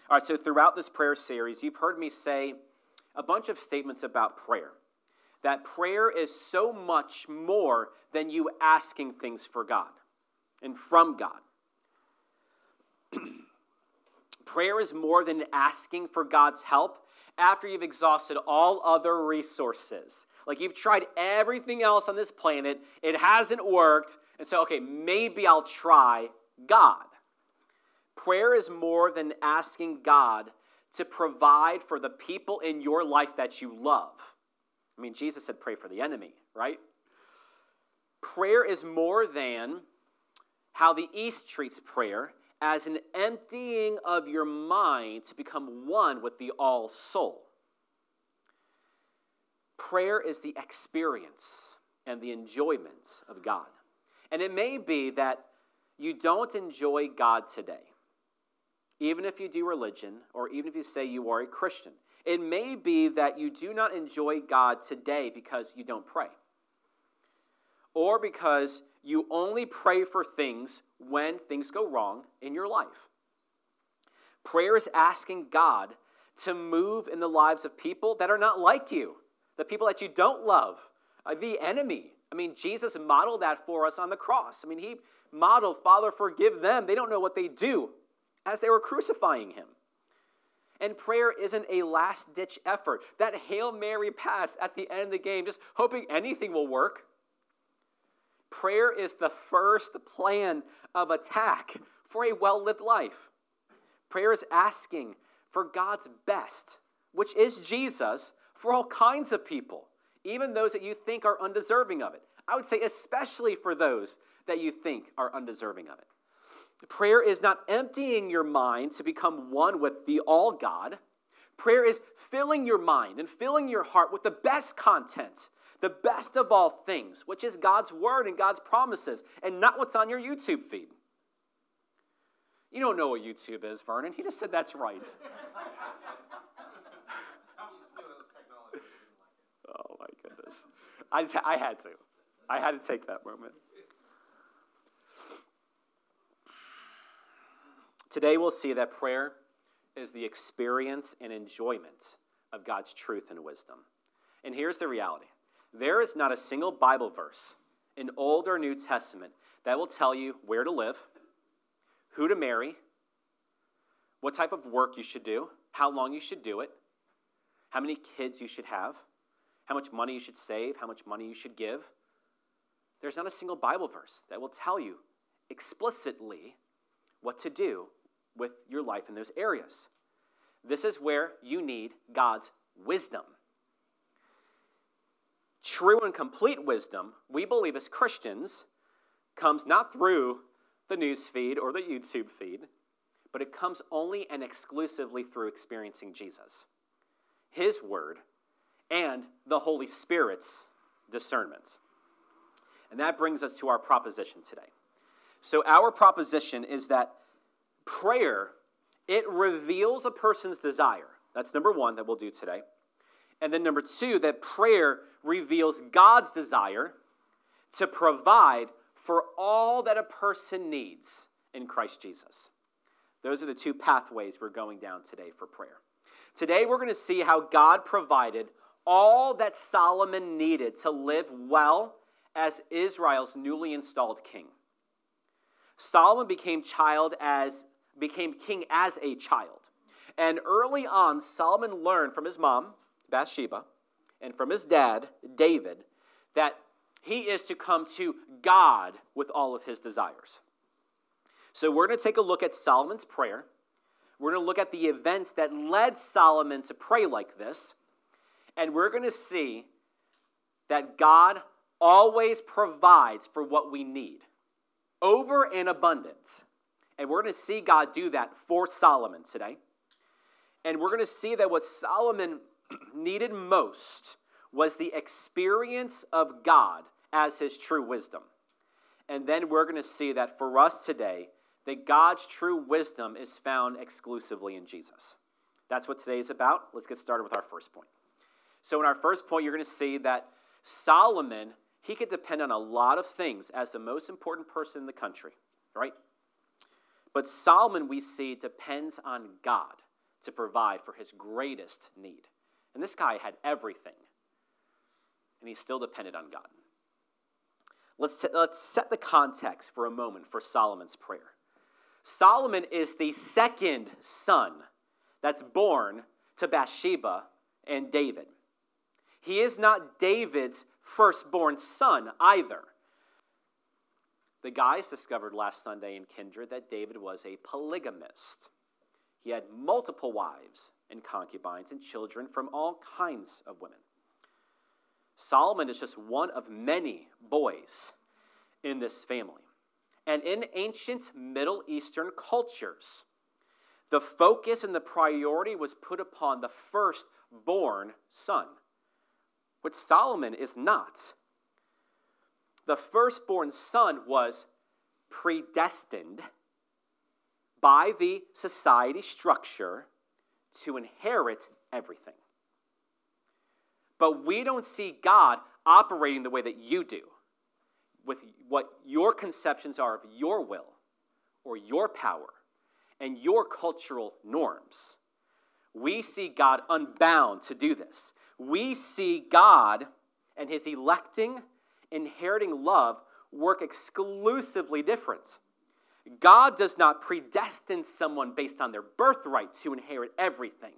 All right, so throughout this prayer series, you've heard me say a bunch of statements about prayer. That prayer is so much more than you asking things for God and from God. Prayer is more than asking for God's help after you've exhausted all other resources. Like you've tried everything else on this planet, it hasn't worked, and so, okay, maybe I'll try God. Prayer is more than asking God to provide for the people in your life that you love. I mean, Jesus said pray for the enemy, right? Prayer is more than how the East treats prayer as an emptying of your mind to become one with the all soul. Prayer is the experience and the enjoyment of God. And it may be that you don't enjoy God today, even if you do religion or even if you say you are a Christian. It may be that you do not enjoy God today because you don't pray, or because you only pray for things when things go wrong in your life. Prayer is asking God to move in the lives of people that are not like you, the people that you don't love, the enemy. I mean, Jesus modeled that for us on the cross. I mean, he modeled, Father, forgive them. They don't know what they do, as they were crucifying him. And prayer isn't a last-ditch effort. That Hail Mary pass at the end of the game, just hoping anything will work. Prayer is the first plan of attack for a well-lived life. Prayer is asking for God's best, which is Jesus, for all kinds of people, even those that you think are undeserving of it. I would say especially for those that you think are undeserving of it. Prayer is not emptying your mind to become one with the all God. Prayer is filling your mind and filling your heart with the best content, the best of all things, which is God's word and God's promises, and not what's on your YouTube feed. You don't know what YouTube is, Vernon. He just said that's right. Oh my goodness. I had to take that moment. Today we'll see that prayer is the experience and enjoyment of God's truth and wisdom. And here's the reality. There is not a single Bible verse in Old or New Testament that will tell you where to live, who to marry, what type of work you should do, how long you should do it, how many kids you should have, how much money you should save, how much money you should give. There's not a single Bible verse that will tell you explicitly what to do with your life in those areas. This is where you need God's wisdom. True and complete wisdom, we believe as Christians, comes not through the news feed or the YouTube feed, but it comes only and exclusively through experiencing Jesus, his word, and the Holy Spirit's discernment. And that brings us to our proposition today. So our proposition is that prayer, it reveals a person's desire. That's number one that we'll do today. And then number two, that prayer reveals God's desire to provide for all that a person needs in Christ Jesus. Those are the two pathways we're going down today for prayer. Today we're going to see how God provided all that Solomon needed to live well as Israel's newly installed king. Solomon became king as a child. And early on, Solomon learned from his mom, Bathsheba, and from his dad, David, that he is to come to God with all of his desires. So we're going to take a look at Solomon's prayer. We're going to look at the events that led Solomon to pray like this. And we're going to see that God always provides for what we need, over and abundant. And we're going to see God do that for Solomon today. And we're going to see that what Solomon needed most was the experience of God as his true wisdom. And then we're going to see that for us today, that God's true wisdom is found exclusively in Jesus. That's what today is about. Let's get started with our first point. So in our first point, you're going to see that Solomon, he could depend on a lot of things as the most important person in the country, right? But Solomon, we see, depends on God to provide for his greatest need. And this guy had everything, and he still depended on God. Let's set the context for a moment for Solomon's prayer. Solomon is the second son that's born to Bathsheba and David. He is not David's firstborn son either. The guys discovered last Sunday in Kindred that David was a polygamist. He had multiple wives and concubines and children from all kinds of women. Solomon is just one of many boys in this family. And in ancient Middle Eastern cultures, the focus and the priority was put upon the firstborn son, which Solomon is not. The firstborn son was predestined by the society structure to inherit everything. But we don't see God operating the way that you do, with what your conceptions are of your will or your power and your cultural norms. We see God unbound to do this. We see God and his electing, inheriting love work exclusively different. God does not predestine someone based on their birthright to inherit everything.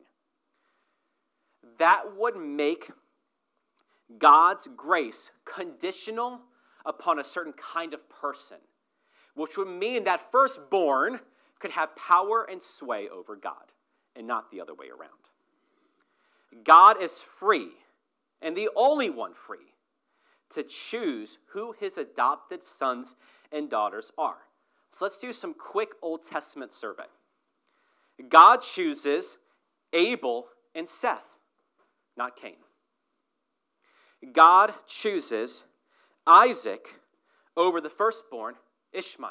That would make God's grace conditional upon a certain kind of person, which would mean that firstborn could have power and sway over God, and not the other way around. God is free, and the only one free, to choose who his adopted sons and daughters are. So let's do some quick Old Testament survey. God chooses Abel and Seth, not Cain. God chooses Isaac over the firstborn, Ishmael.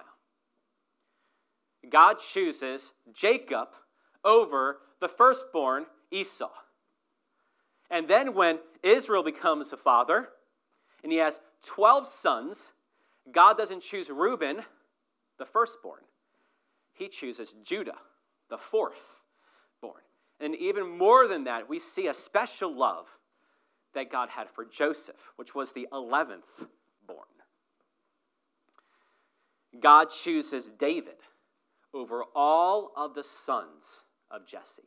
God chooses Jacob over the firstborn, Esau. And then when Israel becomes a father, and he has 12 sons, God doesn't choose Reuben, the firstborn. He chooses Judah, the fourthborn. And even more than that, we see a special love that God had for Joseph, which was the 11th born. God chooses David over all of the sons of Jesse.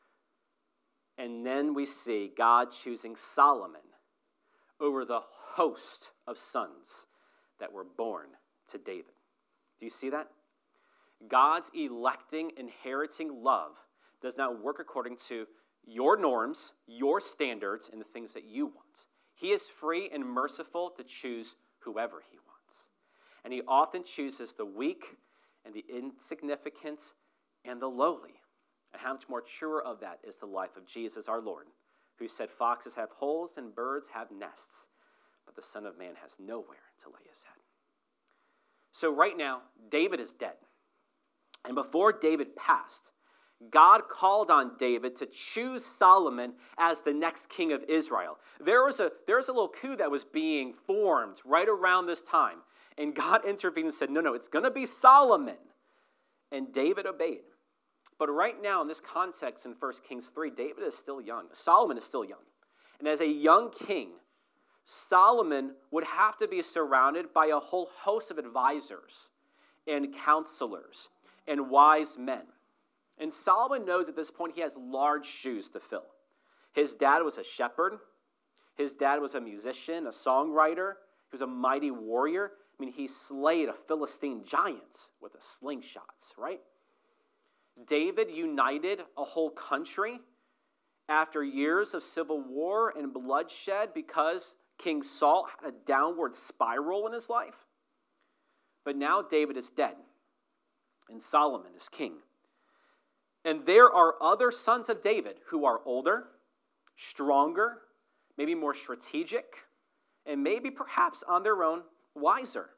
And then we see God choosing Solomon over the host of sons that were born to David. Do you see that? God's electing, inheriting love does not work according to your norms, your standards, and the things that you want. He is free and merciful to choose whoever he wants. And he often chooses the weak and the insignificant and the lowly. And how much more truer of that is the life of Jesus our Lord, who said, "Foxes have holes and birds have nests, but the Son of Man has nowhere to lay his head." So right now, David is dead. And before David passed, God called on David to choose Solomon as the next king of Israel. There was a little coup that was being formed right around this time. And God intervened and said, no, it's going to be Solomon. And David obeyed. But right now, in this context in 1 Kings 3, David is still young. Solomon is still young. And as a young king, Solomon would have to be surrounded by a whole host of advisors and counselors and wise men. And Solomon knows at this point he has large shoes to fill. His dad was a shepherd. His dad was a musician, a songwriter. He was a mighty warrior. I mean, he slayed a Philistine giant with a slingshot, right? David united a whole country after years of civil war and bloodshed because King Saul had a downward spiral in his life. But now David is dead, and Solomon is king. And there are other sons of David who are older, stronger, maybe more strategic, and maybe perhaps on their own wiser.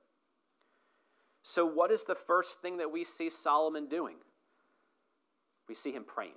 So what is the first thing that we see Solomon doing? We see him praying.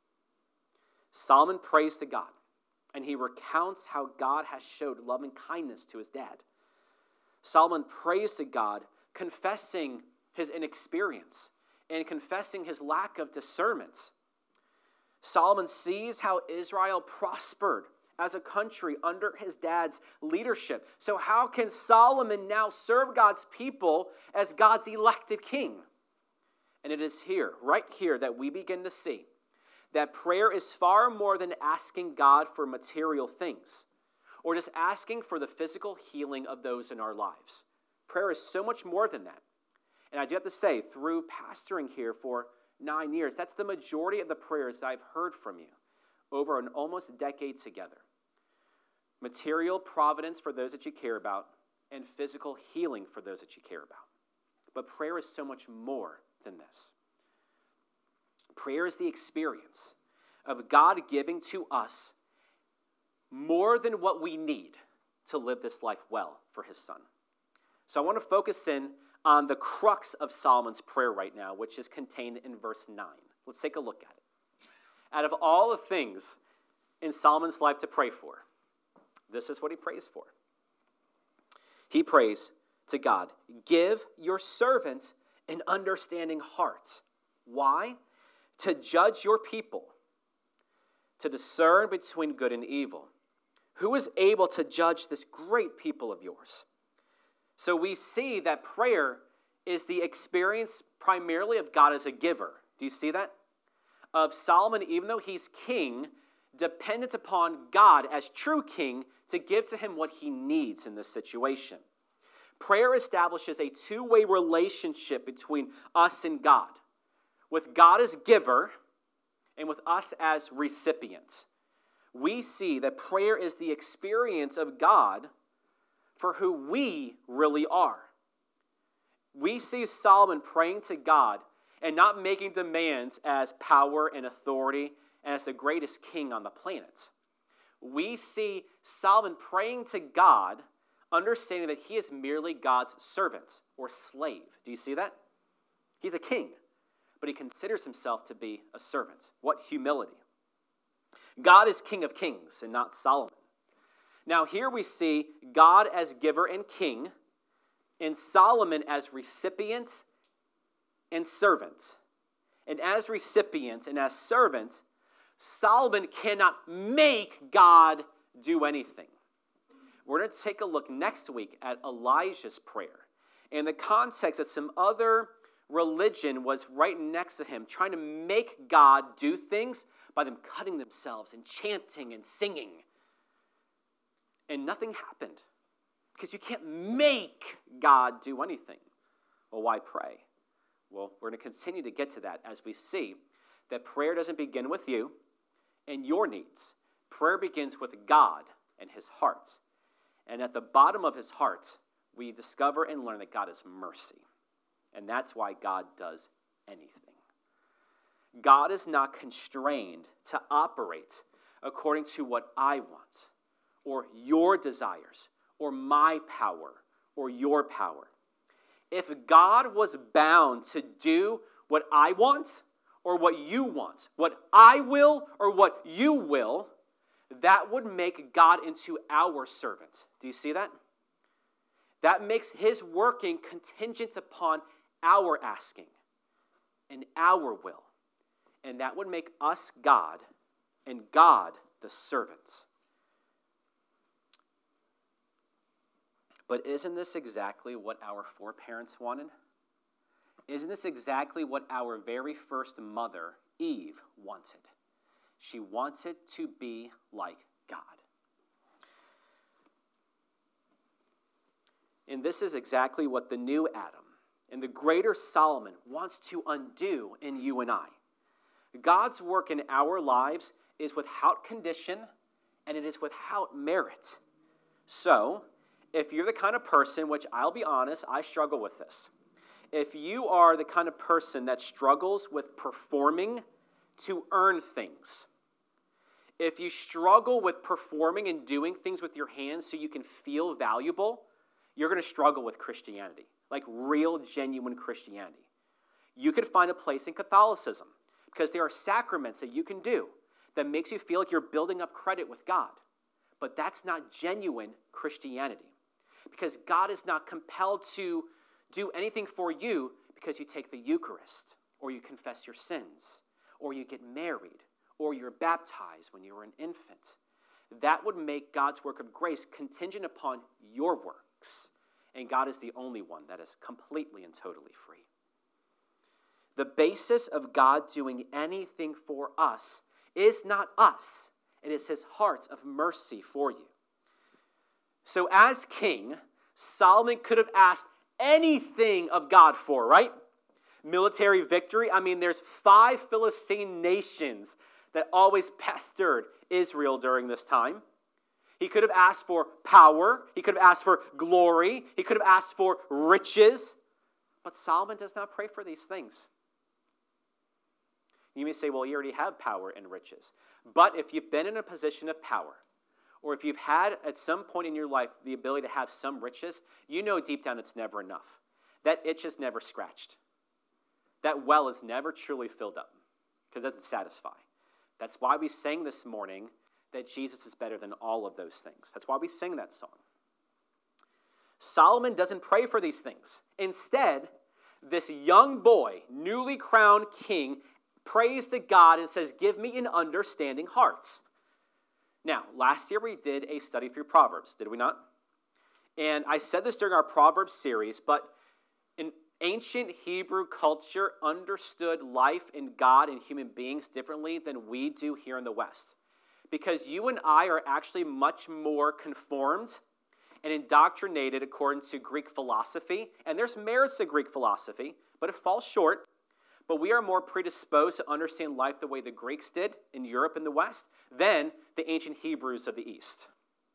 Solomon prays to God, and he recounts how God has showed love and kindness to his dad. Solomon prays to God, confessing his inexperience and confessing his lack of discernment. Solomon sees how Israel prospered as a country under his dad's leadership. So how can Solomon now serve God's people as God's elected king? And it is here, right here, that we begin to see that prayer is far more than asking God for material things or just asking for the physical healing of those in our lives. Prayer is so much more than that. And I do have to say, through pastoring here for 9 years, that's the majority of the prayers that I've heard from you over an almost decade together. Material providence for those that you care about, and physical healing for those that you care about. But prayer is so much more than this. Prayer is the experience of God giving to us more than what we need to live this life well for his Son. So I want to focus in on the crux of Solomon's prayer right now, which is contained in verse 9. Let's take a look at it. Out of all the things in Solomon's life to pray for, this is what he prays for. He prays to God, give your servant an understanding heart. Why? To judge your people, to discern between good and evil. Who is able to judge this great people of yours? So we see that prayer is the experience primarily of God as a giver. Do you see that? Of Solomon, even though he's king, dependent upon God as true king to give to him what he needs in this situation. Prayer establishes a two-way relationship between us and God, with God as giver and with us as recipient. We see that prayer is the experience of God for who we really are. We see Solomon praying to God and not making demands as power and authority and as the greatest king on the planet. We see Solomon praying to God, understanding that he is merely God's servant or slave. Do you see that? He's a king, but he considers himself to be a servant. What humility. God is King of Kings and not Solomon. Now here we see God as giver and king, and Solomon as recipient and servant. And as recipient and as servant, Solomon cannot make God do anything. We're going to take a look next week at Elijah's prayer in the context that some other religion was right next to him, trying to make God do things by them cutting themselves and chanting and singing. And nothing happened because you can't make God do anything. Well, why pray? Well, we're going to continue to get to that as we see that prayer doesn't begin with you and your needs. Prayer begins with God and his heart. And at the bottom of his heart, we discover and learn that God is mercy. And that's why God does anything. God is not constrained to operate according to what I want, or your desires, or my power, or your power. If God was bound to do what I want, or what you want, what I will, or what you will, that would make God into our servant. Do you see that? That makes his working contingent upon our asking and our will. And that would make us God and God the servants. But isn't this exactly what our foreparents wanted? Isn't this exactly what our very first mother, Eve, wanted? She wanted to be like God. And this is exactly what the new Adam and the greater Solomon wants to undo in you and I. God's work in our lives is without condition and it is without merit. So, if you're the kind of person, which I'll be honest, I struggle with this. If you are the kind of person that struggles with performing to earn things, if you struggle with performing and doing things with your hands so you can feel valuable, you're going to struggle with Christianity, like real, genuine Christianity. You could find a place in Catholicism because there are sacraments that you can do that makes you feel like you're building up credit with God. But that's not genuine Christianity because God is not compelled to do anything for you because you take the Eucharist or you confess your sins or you get married or you're baptized when you were an infant. That would make God's work of grace contingent upon your works. And God is the only one that is completely and totally free. The basis of God doing anything for us is not us. It is his heart of mercy for you. So as king, Solomon could have asked anything of God for, right? Military victory. I mean, there's 5 Philistine nations that always pestered Israel during this time. He could have asked for power. He could have asked for glory. He could have asked for riches. But Solomon does not pray for these things. You may say, well, you already have power and riches. But if you've been in a position of power, or if you've had at some point in your life the ability to have some riches, you know deep down it's never enough. That itch is never scratched. That well is never truly filled up because it doesn't satisfy. That's why we sang this morning that Jesus is better than all of those things. That's why we sing that song. Solomon doesn't pray for these things. Instead, this young boy, newly crowned king, prays to God and says, give me an understanding heart. Now, last year we did a study through Proverbs, did we not? And I said this during our Proverbs series, but in ancient Hebrew culture understood life and God and human beings differently than we do here in the West. Because you and I are actually much more conformed and indoctrinated according to Greek philosophy. And there's merits to Greek philosophy, but it falls short. But we are more predisposed to understand life the way the Greeks did in Europe and the West than the ancient Hebrews of the East.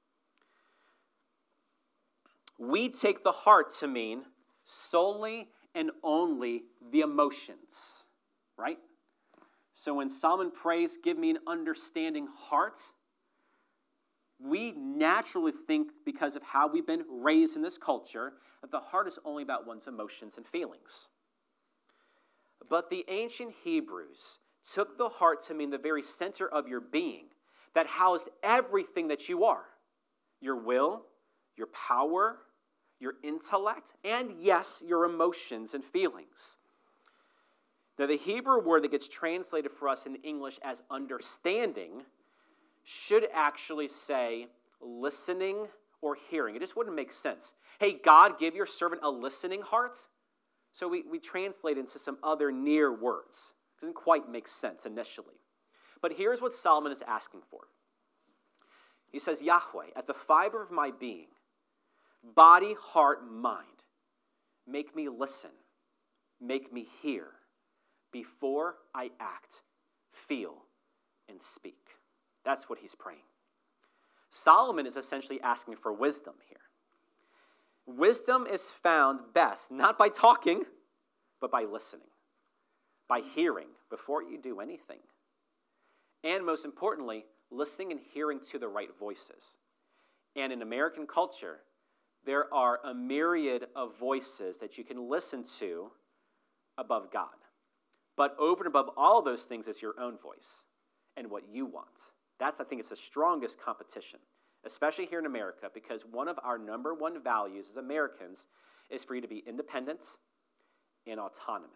We take the heart to mean solely and only the emotions, right? So when Solomon prays, give me an understanding heart, we naturally think, because of how we've been raised in this culture, that the heart is only about one's emotions and feelings. But the ancient Hebrews took the heart to mean the very center of your being that housed everything that you are. Your will, your power, your intellect, and yes, your emotions and feelings. Now, the Hebrew word that gets translated for us in English as understanding should actually say listening or hearing. It just wouldn't make sense. Hey, God, give your servant a listening heart. So we translate into some other near words. It doesn't quite make sense initially. But here's what Solomon is asking for. He says, Yahweh, at the fiber of my being, body, heart, mind, make me listen, make me hear, before I act, feel, and speak. That's what he's praying. Solomon is essentially asking for wisdom here. Wisdom is found best not by talking, but by listening, by hearing before you do anything. And most importantly, listening and hearing to the right voices. And in American culture, there are a myriad of voices that you can listen to above God. But over and above all those things is your own voice and what you want. That's, I think, it's the strongest competition, especially here in America, because one of our number one values as Americans is for you to be independent and autonomous.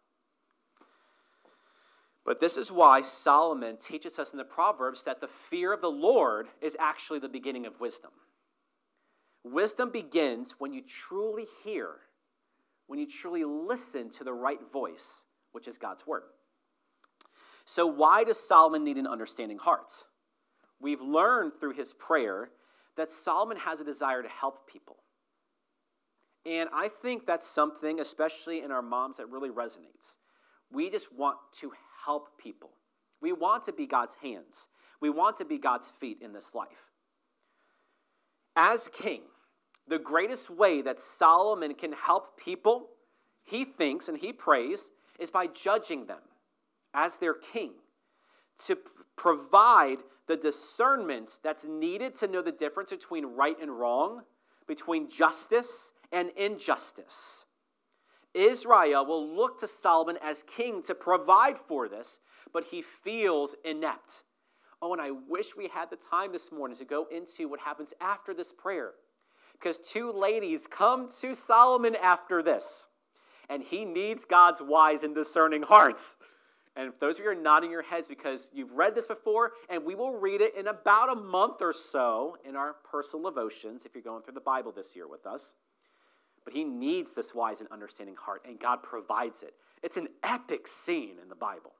But this is why Solomon teaches us in the Proverbs that the fear of the Lord is actually the beginning of wisdom. Wisdom begins when you truly hear, when you truly listen to the right voice, which is God's word. So why does Solomon need an understanding heart? We've learned through his prayer that Solomon has a desire to help people. And I think that's something, especially in our moms, that really resonates. We just want to help people. We want to be God's hands. We want to be God's feet in this life. As king, the greatest way that Solomon can help people, he thinks and he prays, is by judging them as their king, to provide the discernment that's needed to know the difference between right and wrong, between justice and injustice. Israel will look to Solomon as king to provide for this, but he feels inept. Oh, and I wish we had the time this morning to go into what happens after this prayer, because 2 ladies come to Solomon after this, and he needs God's wise and discerning hearts. And those of you are nodding your heads because you've read this before, and we will read it in about a month or so in our personal devotions if you're going through the Bible this year with us. But he needs this wise and understanding heart, and God provides it. It's an epic scene in the Bible.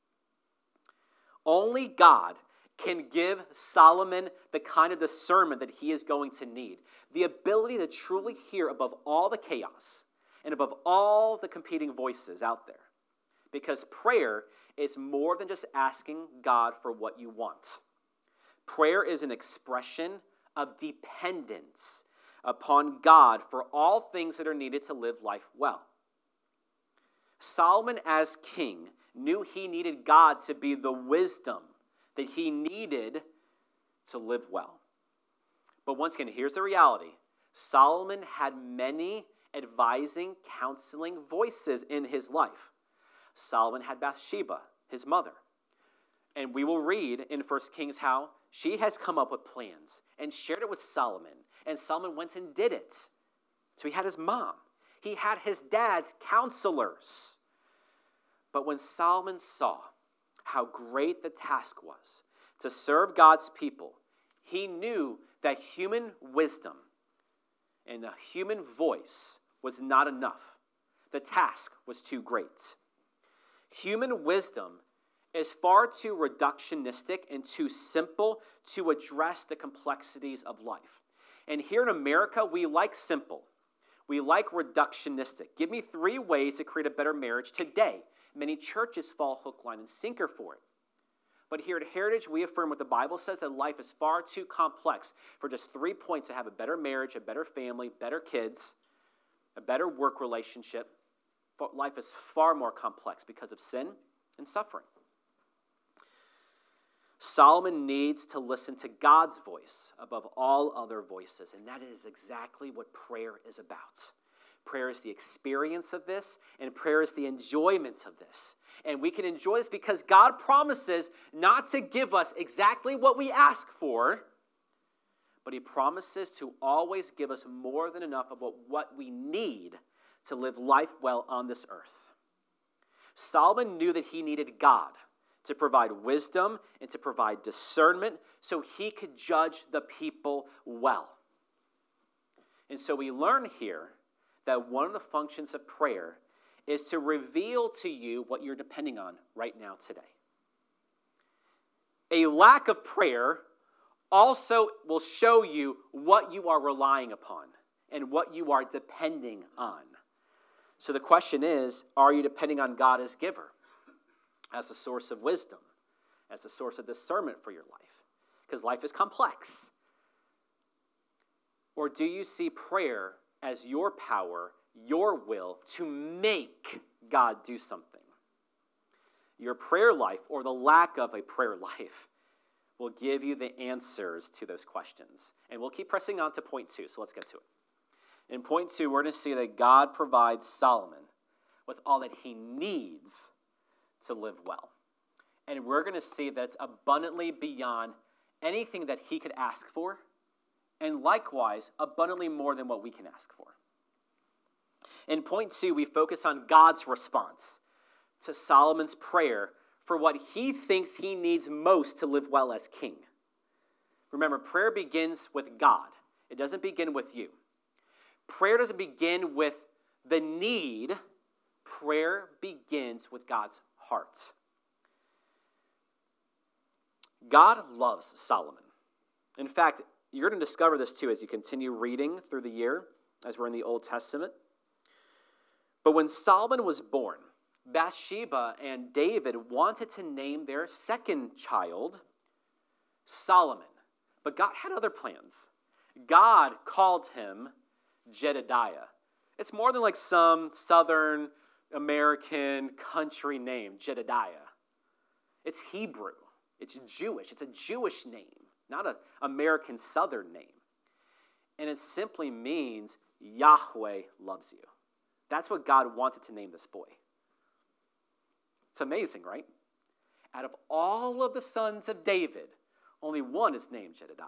Only God can give Solomon the kind of discernment that he is going to need. The ability to truly hear above all the chaos and above all the competing voices out there. Because prayer is more than just asking God for what you want. Prayer is an expression of dependence upon God for all things that are needed to live life well. Solomon, as king, knew he needed God to be the wisdom that he needed to live well. But once again, here's the reality. Solomon had many advising, counseling voices in his life. Solomon had Bathsheba, his mother. And we will read in 1 Kings how she has come up with plans and shared it with Solomon. And Solomon went and did it. So he had his mom. He had his dad's counselors. But when Solomon saw how great the task was to serve God's people, he knew that human wisdom and a human voice was not enough. The task was too great. Human wisdom is far too reductionistic and too simple to address the complexities of life. And here in America, we like simple. We like reductionistic. Give me 3 ways to create a better marriage today. Many churches fall hook, line, and sinker for it. But here at Heritage, we affirm what the Bible says, that life is far too complex for just 3 points to have a better marriage, a better family, better kids, a better work relationship. Life is far more complex because of sin and suffering. Solomon needs to listen to God's voice above all other voices, and that is exactly what prayer is about. Prayer is the experience of this, and prayer is the enjoyment of this. And we can enjoy this because God promises not to give us exactly what we ask for, but he promises to always give us more than enough of what we need to live life well on this earth. Solomon knew that he needed God to provide wisdom and to provide discernment so he could judge the people well. And so we learn here that one of the functions of prayer is to reveal to you what you're depending on right now today. A lack of prayer also will show you what you are relying upon and what you are depending on. So the question is, are you depending on God as giver, as a source of wisdom, as a source of discernment for your life? Because life is complex. Or do you see prayer as your power, your will to make God do something? Your prayer life, or the lack of a prayer life, will give you the answers to those questions. And we'll keep pressing on to point 2, so let's get to it. In point 2, we're going to see that God provides Solomon with all that he needs to live well. And we're going to see that it's abundantly beyond anything that he could ask for, and likewise, abundantly more than what we can ask for. In point 2, we focus on God's response to Solomon's prayer for what he thinks he needs most to live well as king. Remember, prayer begins with God. It doesn't begin with you. Prayer doesn't begin with the need. Prayer begins with God's heart. God loves Solomon. In fact, you're going to discover this too as you continue reading through the year, as we're in the Old Testament. But when Solomon was born, Bathsheba and David wanted to name their second child Solomon. But God had other plans. God called him Jedediah. It's more than like some Southern American country name, Jedediah. It's Hebrew. It's Jewish. It's a Jewish name, not an American Southern name. And it simply means Yahweh loves you. That's what God wanted to name this boy. It's amazing, right? Out of all of the sons of David, only one is named Jedediah.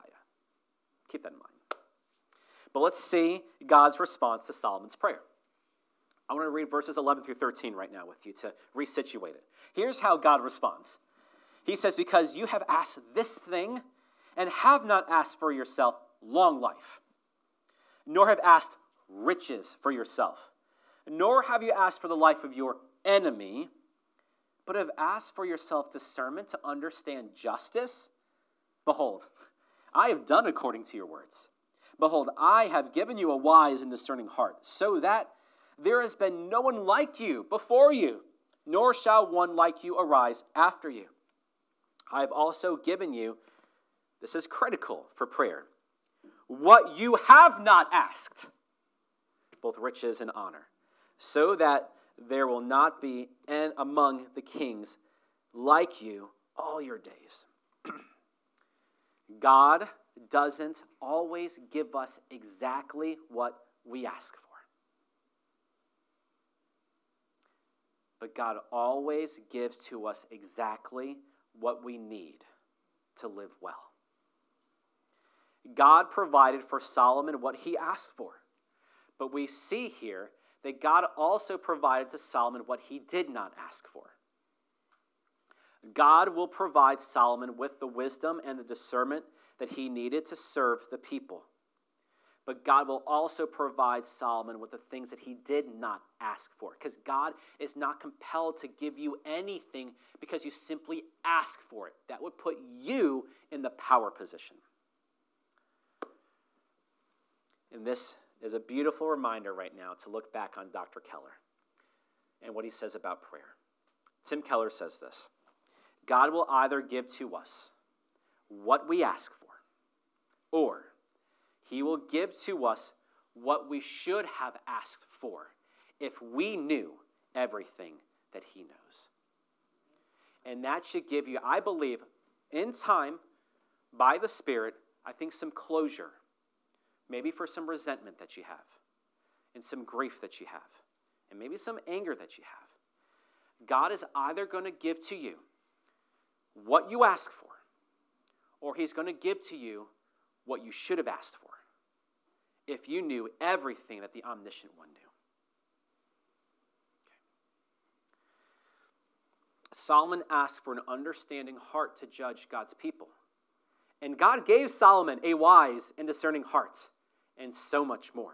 Keep that in mind. But let's see God's response to Solomon's prayer. I want to read verses 11 through 13 right now with you to resituate it. Here's how God responds. He says, because you have asked this thing and have not asked for yourself long life, nor have asked riches for yourself, nor have you asked for the life of your enemy, but have asked for yourself discernment to understand justice. Behold, I have done according to your words. Behold, I have given you a wise and discerning heart, so that there has been no one like you before you, nor shall one like you arise after you. I have also given you, this is critical for prayer, what you have not asked, both riches and honor, so that there will not be among the kings like you all your days. God doesn't always give us exactly what we ask for. But God always gives to us exactly what we need to live well. God provided for Solomon what he asked for. But we see here that God also provided to Solomon what he did not ask for. God will provide Solomon with the wisdom and the discernment that he needed to serve the people. But God will also provide Solomon with the things that he did not ask for. Because God is not compelled to give you anything because you simply ask for it. That would put you in the power position. And this is a beautiful reminder right now to look back on Dr. Keller and what he says about prayer. Tim Keller says this: God will either give to us what we ask for, or he will give to us what we should have asked for if we knew everything that he knows. And that should give you, I believe, in time, by the Spirit, I think some closure, maybe for some resentment that you have, and some grief that you have, and maybe some anger that you have. God is either going to give to you what you ask for, or he's going to give to you what you should have asked for if you knew everything that the omniscient one knew. Okay. Solomon asked for an understanding heart to judge God's people. And God gave Solomon a wise and discerning heart, and so much more.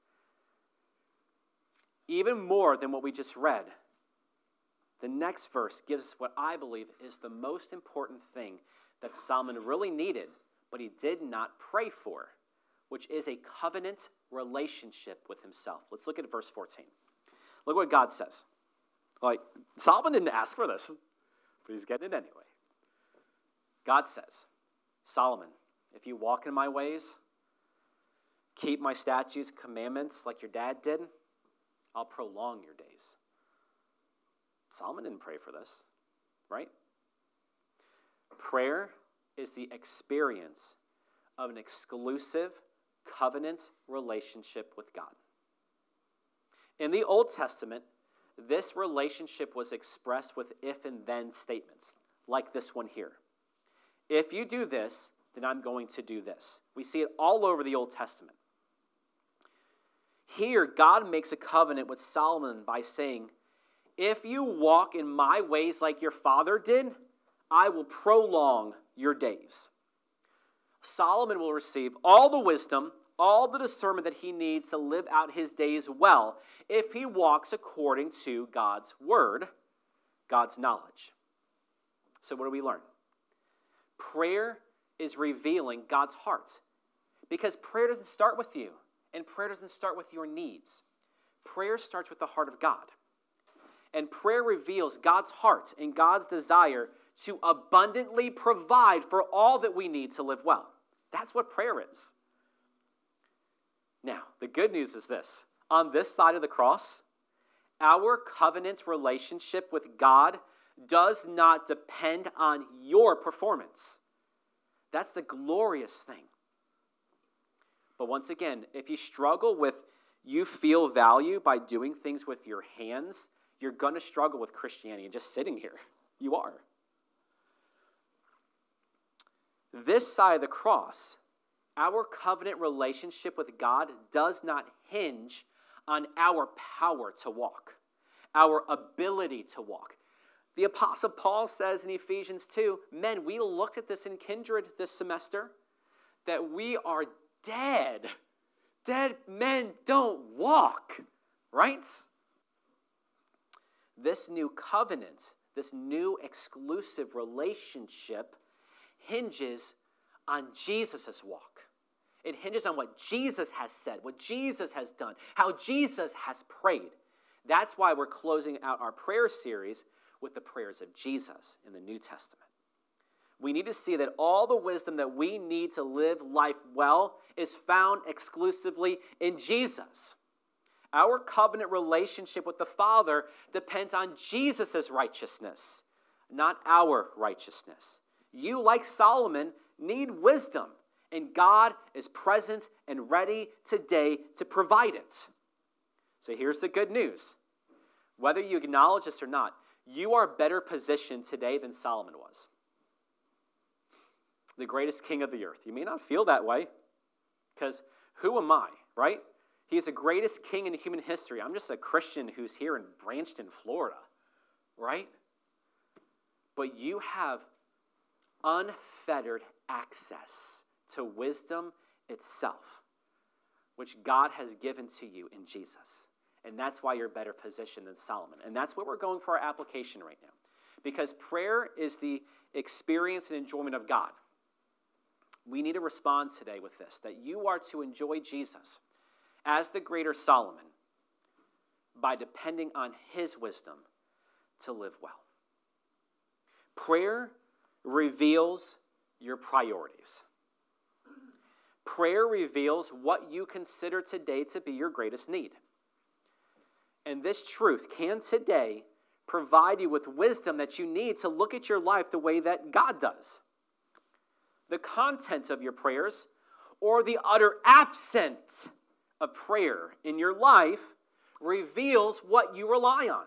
Even more than what we just read, the next verse gives us what I believe is the most important thing that Solomon really needed, but he did not pray for, which is a covenant relationship with himself. Let's look at verse 14. Look what God says. Like, Solomon didn't ask for this, but he's getting it anyway. God says, Solomon, if you walk in my ways, keep my statutes, commandments like your dad did, I'll prolong your days. Solomon didn't pray for this, right? Prayer is the experience of an exclusive covenant relationship with God. In the Old Testament, this relationship was expressed with if and then statements, like this one here. If you do this, then I'm going to do this. We see it all over the Old Testament. Here, God makes a covenant with Solomon by saying, if you walk in my ways like your father did, I will prolong your days. Solomon will receive all the wisdom, all the discernment that he needs to live out his days well if he walks according to God's word, God's knowledge. So what do we learn? Prayer is revealing God's heart, because prayer doesn't start with you, and prayer doesn't start with your needs. Prayer starts with the heart of God. And prayer reveals God's heart and God's desire to abundantly provide for all that we need to live well. That's what prayer is. Now, the good news is this. On this side of the cross, our covenant relationship with God does not depend on your performance. That's the glorious thing. But once again, if you struggle with you feel value by doing things with your hands, you're going to struggle with Christianity and just sitting here. You are. This side of the cross, our covenant relationship with God does not hinge on our power to walk, our ability to walk. The Apostle Paul says in Ephesians 2, men, we looked at this in Kindred this semester, that we are dead. Dead men don't walk, right? This new covenant, this new exclusive relationship hinges on Jesus' walk. It hinges on what Jesus has said, what Jesus has done, how Jesus has prayed. That's why we're closing out our prayer series with the prayers of Jesus in the New Testament. We need to see that all the wisdom that we need to live life well is found exclusively in Jesus. Our covenant relationship with the Father depends on Jesus' righteousness, not our righteousness. You, like Solomon, need wisdom, and God is present and ready today to provide it. So here's the good news. Whether you acknowledge this or not, you are better positioned today than Solomon was. The greatest king of the earth. You may not feel that way, because who am I, right? He's the greatest king in human history. I'm just a Christian who's here in Branchton, Florida, right? But you have unfettered access to wisdom itself, which God has given to you in Jesus. And that's why you're better positioned than Solomon. And that's what we're going for our application right now. Because prayer is the experience and enjoyment of God. We need to respond today with this, that you are to enjoy Jesus as the greater Solomon by depending on his wisdom to live well. Prayer reveals your priorities. Prayer reveals what you consider today to be your greatest need. And this truth can today provide you with wisdom that you need to look at your life the way that God does. The content of your prayers or the utter absence of prayer in your life reveals what you rely on.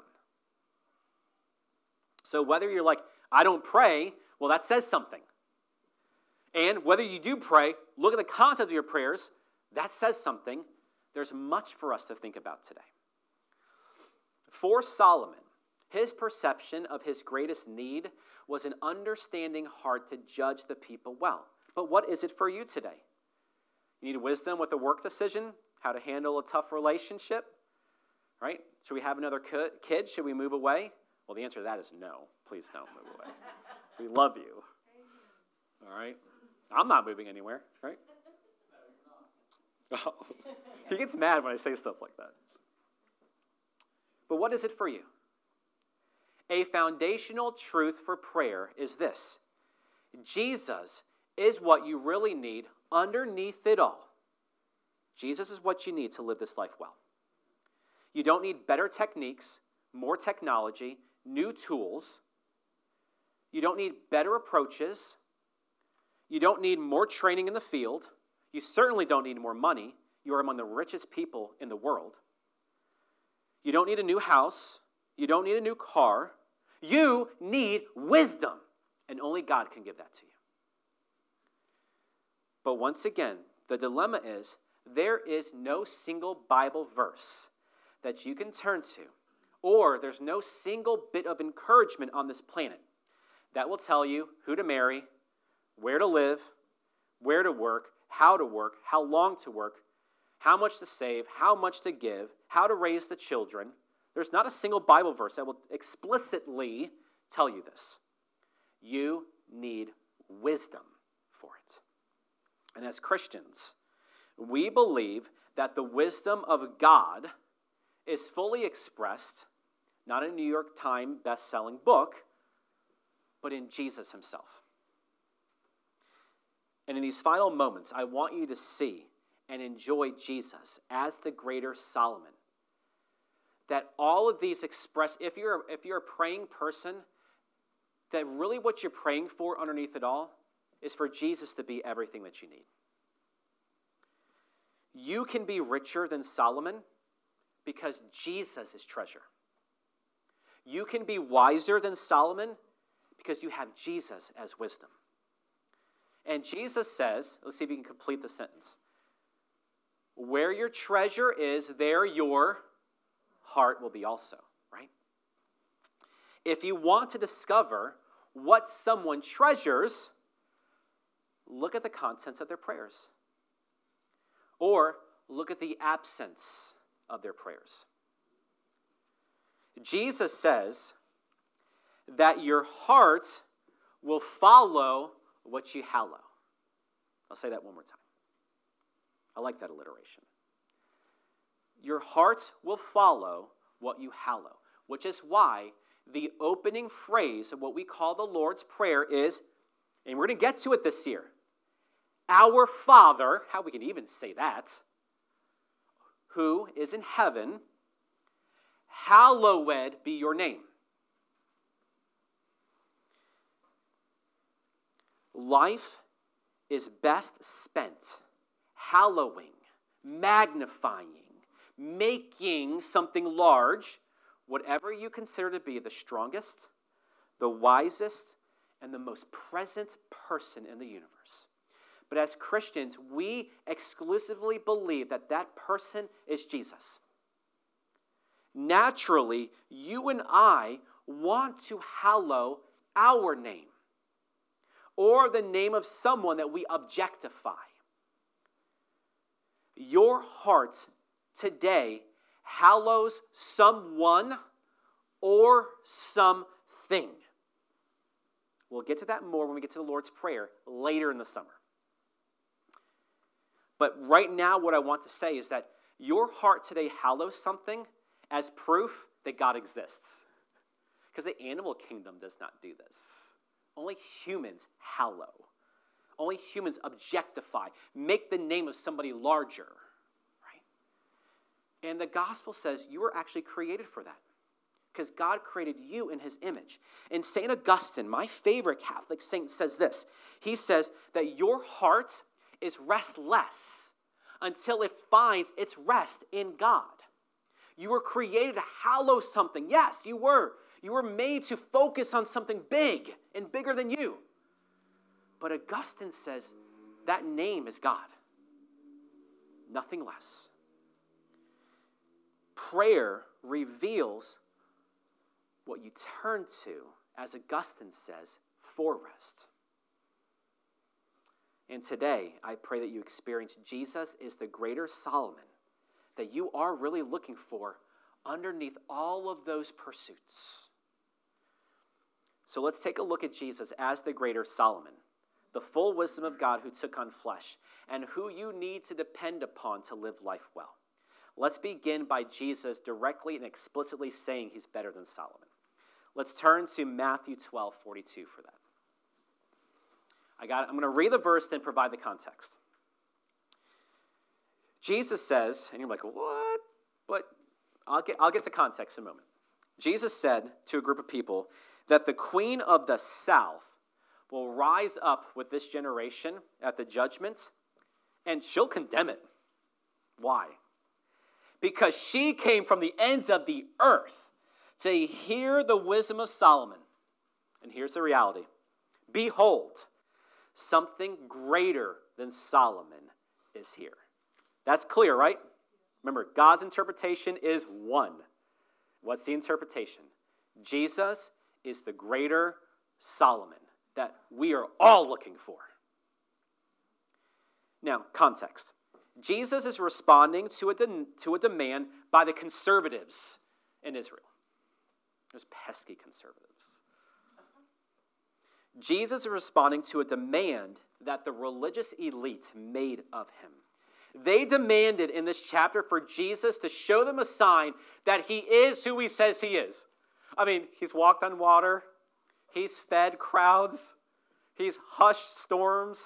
So whether you're like, I don't pray, well, that says something. And whether you do pray, look at the content of your prayers, that says something. There's much for us to think about today. For Solomon, his perception of his greatest need was an understanding heart to judge the people well. But what is it for you today? You need wisdom with a work decision, how to handle a tough relationship, right? Should we have another kid? Should we move away? Well, the answer to that is no. Please don't move away. We love you. All right? I'm not moving anywhere, right? Oh, he gets mad when I say stuff like that. But what is it for you? A foundational truth for prayer is this: Jesus is what you really need underneath it all. Jesus is what you need to live this life well. You don't need better techniques, more technology, new tools. You don't need better approaches. You don't need more training in the field. You certainly don't need more money. You are among the richest people in the world. You don't need a new house. You don't need a new car. You need wisdom, and only God can give that to you. But once again, the dilemma is there is no single Bible verse that you can turn to, or there's no single bit of encouragement on this planet that will tell you who to marry, where to live, where to work, how long to work, how much to save, how much to give, how to raise the children. There's not a single Bible verse that will explicitly tell you this. You need wisdom for it. And as Christians, we believe that the wisdom of God is fully expressed, not in a New York Times best-selling book, but in Jesus himself. And in these final moments, I want you to see and enjoy Jesus as the greater Solomon. That all of these express, if you're a praying person, that really what you're praying for underneath it all is for Jesus to be everything that you need. You can be richer than Solomon because Jesus is treasure. You can be wiser than Solomon because you have Jesus as wisdom. And Jesus says, let's see if you can complete the sentence. Where your treasure is, there your heart will be also, right? If you want to discover what someone treasures, look at the contents of their prayers. Or look at the absence of their prayers. Jesus says that your heart will follow what you hallow. I'll say that one more time. I like that alliteration. Your heart will follow what you hallow, which is why the opening phrase of what we call the Lord's Prayer is, and we're going to get to it this year, Our Father, how we can even say that, who is in heaven, hallowed be your name. Life is best spent hallowing, magnifying, making something large, whatever you consider to be the strongest, the wisest, and the most present person in the universe. But as Christians, we exclusively believe that that person is Jesus. Naturally, you and I want to hallow our name or the name of someone that we objectify. Your heart today hallows someone or something. We'll get to that more when we get to the Lord's Prayer later in the summer. But right now, what I want to say is that your heart today hallows something as proof that God exists. Because the animal kingdom does not do this. Only humans hallow. Only humans objectify, make the name of somebody larger. Right? And the gospel says you were actually created for that. Because God created you in his image. And St. Augustine, my favorite Catholic saint, says this. He says that your heart is restless until it finds its rest in God. You were created to hallow something. Yes, you were. You were made to focus on something big and bigger than you. But Augustine says that name is God. Nothing less. Prayer reveals what you turn to, as Augustine says, for rest. And today, I pray that you experience Jesus is the greater Solomon that you are really looking for underneath all of those pursuits. So let's take a look at Jesus as the greater Solomon, the full wisdom of God who took on flesh, and who you need to depend upon to live life well. Let's begin by Jesus directly and explicitly saying he's better than Solomon. Let's turn to Matthew 12:42 for that. I'm going to read the verse, then provide the context. Jesus says, and you're like, what? But I'll get to context in a moment. Jesus said to a group of people that the queen of the south will rise up with this generation at the judgment, and she'll condemn it. Why? Because she came from the ends of the earth to hear the wisdom of Solomon. And here's the reality. Behold, something greater than Solomon is here. That's clear, right? Remember, God's interpretation is one. What's the interpretation? Jesus is the greater Solomon that we are all looking for. Now, context. Jesus is responding to a demand by the conservatives in Israel. Those pesky conservatives. Jesus is responding to a demand that the religious elite made of him. They demanded in this chapter for Jesus to show them a sign that he is who he says he is. I mean, he's walked on water. He's fed crowds. He's hushed storms.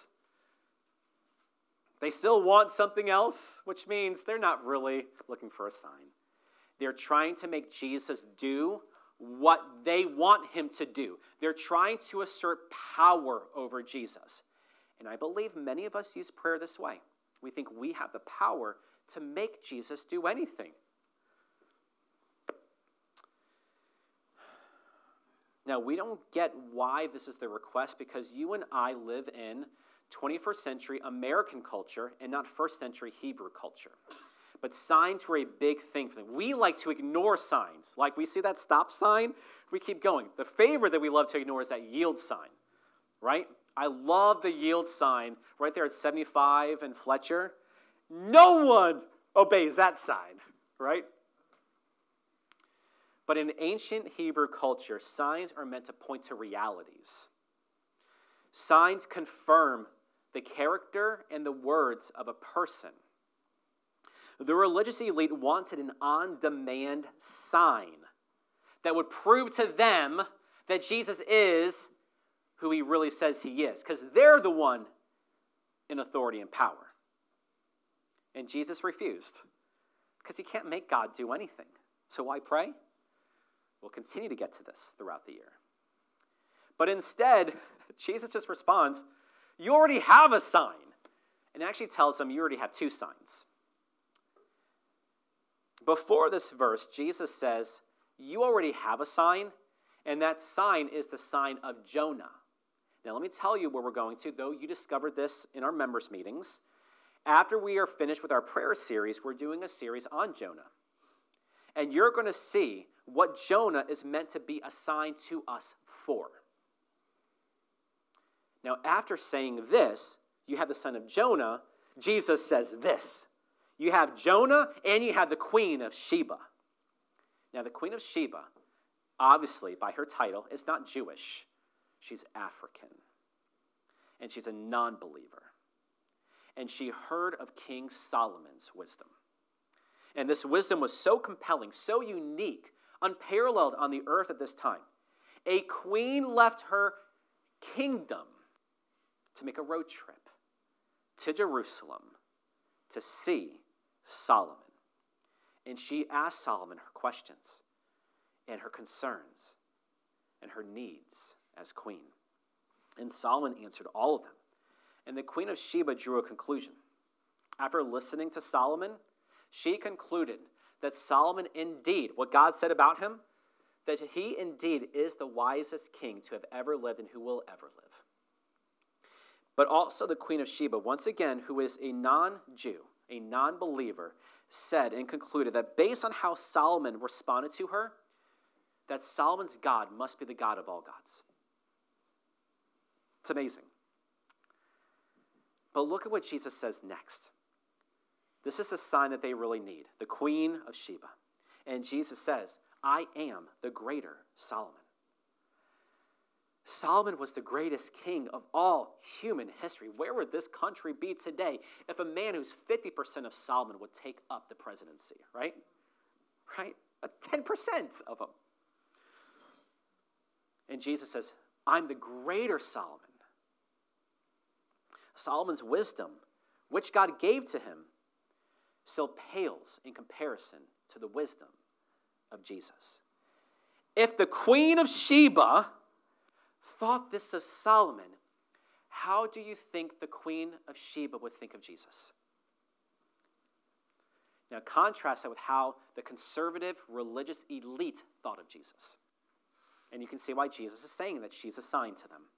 They still want something else, which means they're not really looking for a sign. They're trying to make Jesus do what they want him to do. They're trying to assert power over Jesus. And I believe many of us use prayer this way. We think we have the power to make Jesus do anything. Now, we don't get why this is the request because you and I live in 21st century American culture and not first century Hebrew culture. But signs were a big thing for them. We like to ignore signs. Like we see that stop sign, we keep going. The favorite that we love to ignore is that yield sign, right? I love the yield sign right there at 75 and Fletcher. No one obeys that sign, right? But in ancient Hebrew culture, signs are meant to point to realities. Signs confirm the character and the words of a person. The religious elite wanted an on-demand sign that would prove to them that Jesus is who he really says he is, because they're the one in authority and power. And Jesus refused, because he can't make God do anything. So why pray? We'll continue to get to this throughout the year. But instead, Jesus just responds, you already have a sign. And actually tells them you already have two signs. Before this verse, Jesus says, you already have a sign, and that sign is the sign of Jonah. Now, let me tell you where we're going to, though you discovered this in our members' meetings. After we are finished with our prayer series, we're doing a series on Jonah. And you're going to see what Jonah is meant to be a sign to us for. Now, after saying this, you have the son of Jonah, Jesus says this. You have Jonah and you have the Queen of Sheba. Now, the Queen of Sheba, obviously, by her title, is not Jewish. She's African. And she's a non-believer. And she heard of King Solomon's wisdom. And this wisdom was so compelling, so unique, unparalleled on the earth at this time. A queen left her kingdom to make a road trip to Jerusalem to see Solomon. And she asked Solomon her questions and her concerns and her needs as queen. And Solomon answered all of them. And the Queen of Sheba drew a conclusion. After listening to Solomon, she concluded that Solomon indeed, what God said about him, that he indeed is the wisest king to have ever lived and who will ever live. But also the Queen of Sheba, once again, who is a non-Jew, a non-believer, said and concluded that based on how Solomon responded to her, that Solomon's God must be the God of all gods. It's amazing. But look at what Jesus says next. This is the sign that they really need, the Queen of Sheba. And Jesus says, I am the greater Solomon. Solomon was the greatest king of all human history. Where would this country be today if a man who's 50% of Solomon would take up the presidency, right? Right? 10% of him. And Jesus says, I'm the greater Solomon. Solomon's wisdom, which God gave to him, still pales in comparison to the wisdom of Jesus. If the Queen of Sheba thought this of Solomon, how do you think the Queen of Sheba would think of Jesus? Now contrast that with how the conservative religious elite thought of Jesus. And you can see why Jesus is saying that she's a sign to them.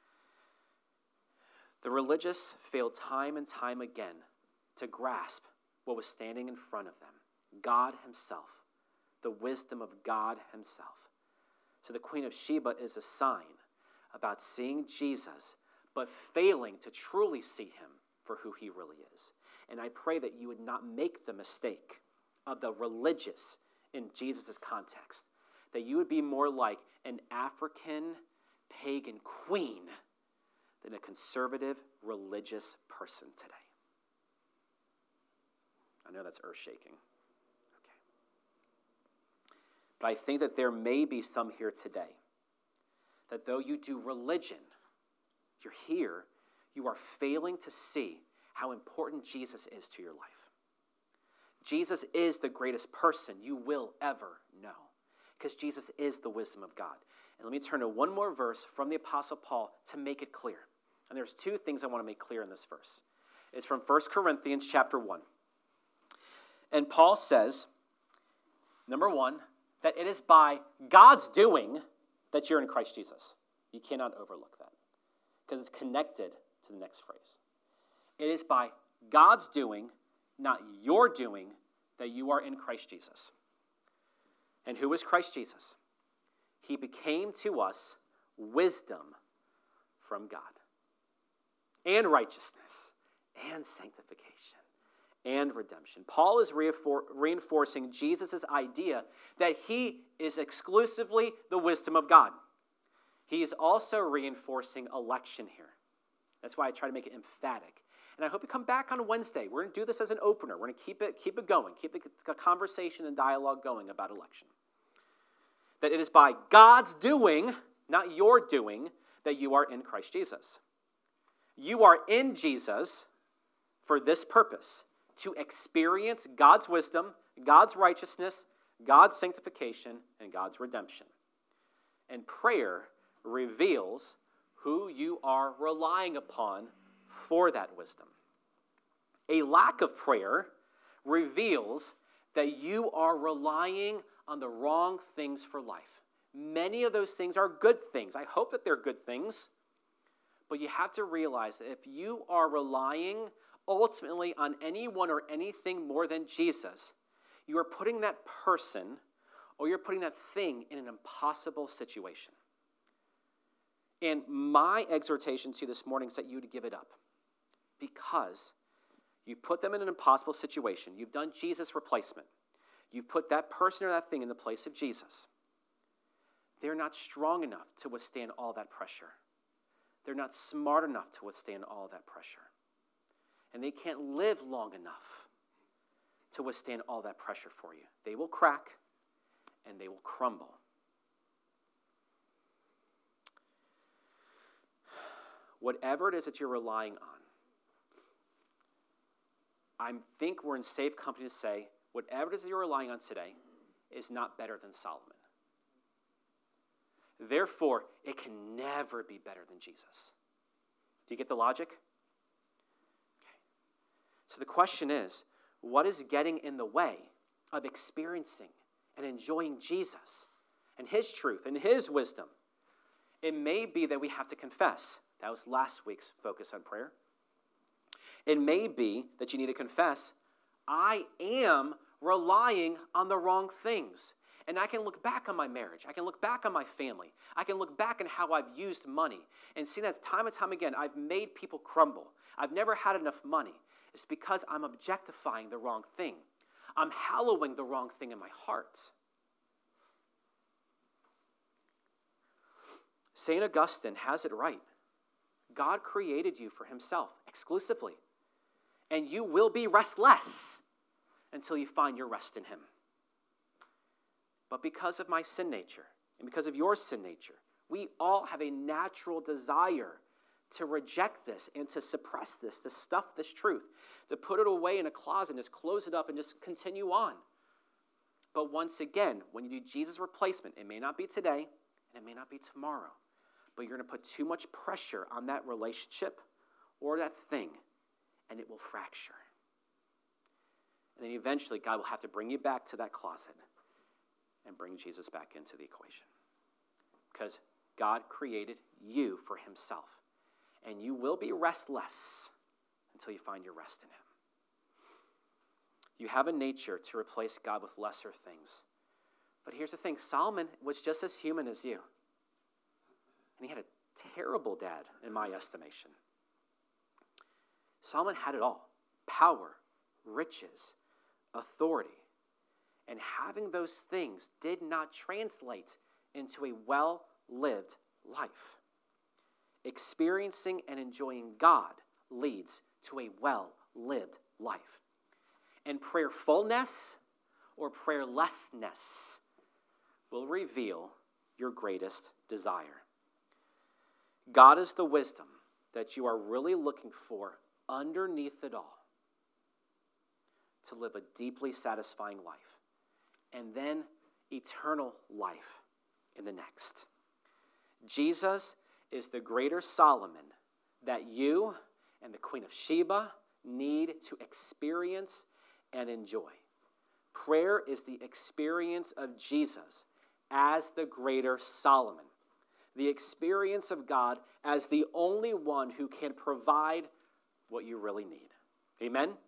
The religious failed time and time again to grasp what was standing in front of them. God himself. The wisdom of God himself. So the Queen of Sheba is a sign about seeing Jesus, but failing to truly see him for who he really is. And I pray that you would not make the mistake of the religious in Jesus' context. That you would be more like an African pagan queen than a conservative religious person today. I know that's earth-shaking. Okay. But I think that there may be some here today that though you do religion, you're here, you are failing to see how important Jesus is to your life. Jesus is the greatest person you will ever know, because Jesus is the wisdom of God. And let me turn to one more verse from the Apostle Paul to make it clear. And there's two things I want to make clear in this verse. It's from 1 Corinthians chapter 1. And Paul says, number one, that it is by God's doing that you're in Christ Jesus. You cannot overlook that, because it's connected to to the next phrase. It is by God's doing, not your doing, that you are in Christ Jesus. And who is Christ Jesus? He became to us wisdom from God, and righteousness, and sanctification, and redemption. Paul is reinforcing Jesus' idea that he is exclusively the wisdom of God. He is also reinforcing election here. That's why I try to make it emphatic. And I hope you come back on Wednesday. We're going to do this as an opener. We're going to keep it going, keep the conversation and dialogue going about election. That it is by God's doing, not your doing, that you are in Christ Jesus. You are in Jesus for this purpose, to experience God's wisdom, God's righteousness, God's sanctification, and God's redemption. And prayer reveals who you are relying upon for that wisdom. A lack of prayer reveals that you are relying on the wrong things for life. Many of those things are good things. I hope that they're good things. But you have to realize that if you are relying ultimately on anyone or anything more than Jesus, you are putting that person or you're putting that thing in an impossible situation. And my exhortation to you this morning is that you would give it up, because you put them in an impossible situation. You've done Jesus' replacement. You've put that person or that thing in the place of Jesus. They're not strong enough to withstand all that pressure. They're not smart enough to withstand all that pressure. And they can't live long enough to withstand all that pressure for you. They will crack and they will crumble. Whatever it is that you're relying on, I think we're in safe company to say, whatever it is that you're relying on today is not better than Solomon. Therefore, it can never be better than Jesus. Do you get the logic? Okay. So the question is, what is getting in the way of experiencing and enjoying Jesus and his truth and his wisdom? It may be that we have to confess. That was last week's focus on prayer. It may be that you need to confess, I am relying on the wrong things. And I can look back on my marriage. I can look back on my family. I can look back on how I've used money and see that time and time again, I've made people crumble. I've never had enough money. It's because I'm objectifying the wrong thing. I'm hallowing the wrong thing in my heart. St. Augustine has it right. God created you for himself exclusively. And you will be restless until you find your rest in him. But because of my sin nature, and because of your sin nature, we all have a natural desire to reject this and to suppress this, to stuff this truth, to put it away in a closet and just close it up and just continue on. But once again, when you do Jesus' replacement, it may not be today, and it may not be tomorrow, but you're going to put too much pressure on that relationship or that thing, and it will fracture. And then eventually, God will have to bring you back to that closet and bring Jesus back into the equation. Because God created you for himself. And you will be restless until you find your rest in him. You have a nature to replace God with lesser things. But here's the thing, Solomon was just as human as you. And he had a terrible dad, in my estimation. Solomon had it all. Power, riches, authority. And having those things did not translate into a well-lived life. Experiencing and enjoying God leads to a well-lived life. And prayerfulness or prayerlessness will reveal your greatest desire. God is the wisdom that you are really looking for underneath it all to live a deeply satisfying life. And then eternal life in the next. Jesus is the greater Solomon that you and the Queen of Sheba need to experience and enjoy. Prayer is the experience of Jesus as the greater Solomon. the experience of God as the only one who can provide what you really need. Amen?